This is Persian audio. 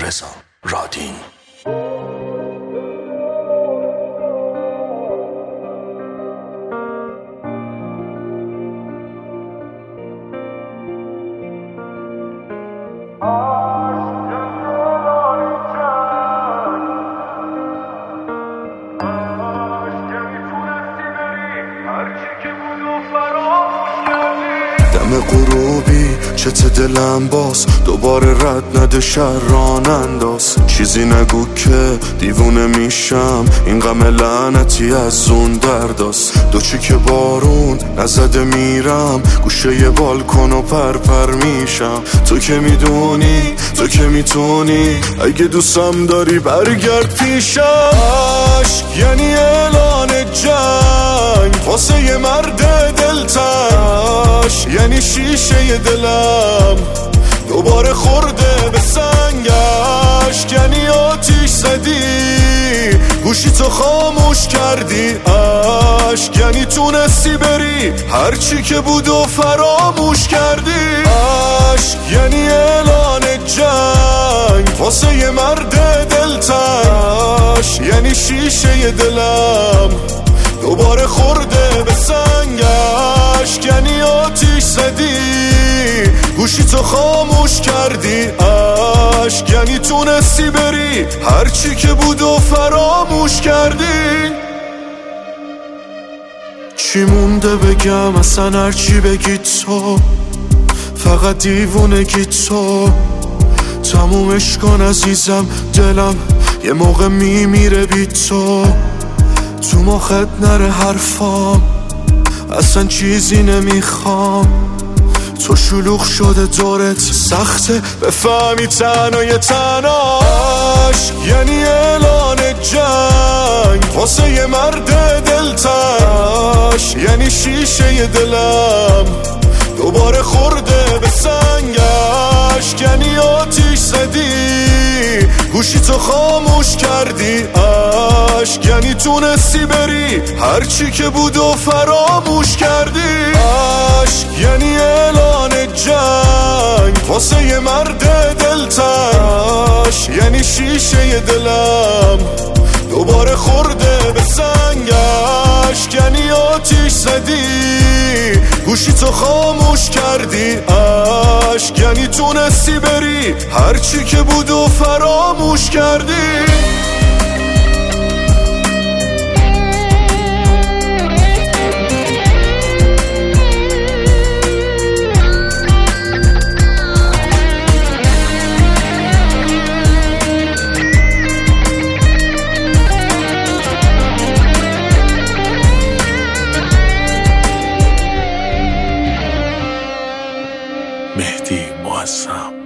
رضا رادین. دم غروبی چت دلم باز دوباره رد نده شران انداز. چیزی نگو که دیوونه میشم، این غم لعنتی از اون درداست. دو چیک بارون نزده میرم گوشه بالکن و پرپر میشم. تو که میدونی تو که میتونی، اگه دوستم داری برگرد پیشم. عشق یعنی اعلان جنگ واسه یه مرد دلتنگ، یعنی شیشه دلم دوباره خورده به سنگش. یعنی آتیش زدی گوشی تو خاموش کردی عشق، یعنی تونستی بری هرچی که بود و فراموش کردی. عشق یعنی اعلان جنگ واسه یه مرد دلتنگ، یعنی شیشه دلم دوباره خورده به سنگش. یعنی آتیش زدی گوشی تو خاموش کردی عشق، یعنی تونستی بری هرچی که بود و فراموش کردی. چی مونده بگم اصلا، هرچی بگی تو فقط دیوونگی تو. تمومش کن عزیزم، دلم یه موقع میمیره بی تو. تو مخت نره حرفام، اصلا چیزی نمیخوام. تو شلوغ شده دورت، سخته بفهمی تنهای تنها. عشق یعنی اعلان جنگ واسه یه مرد دلتنگ، یعنی شیشه دلم دوباره خورده به سنگش. یعنی آتیش زدی گوشی تو خاموش کردی عشق، یعنی تونستی بری هرچی که بود و فراموش کردی. عشق یعنی اعلان جنگ واسه یه مرد دلتنگ، یعنی شیشه دلم دوباره خورده به سنگش. یعنی آتیش زدی گوشی تو خاموش کردی عشق، یعنی تونستی بری هرچی که بود و فراموش کردی. مهدی معظم.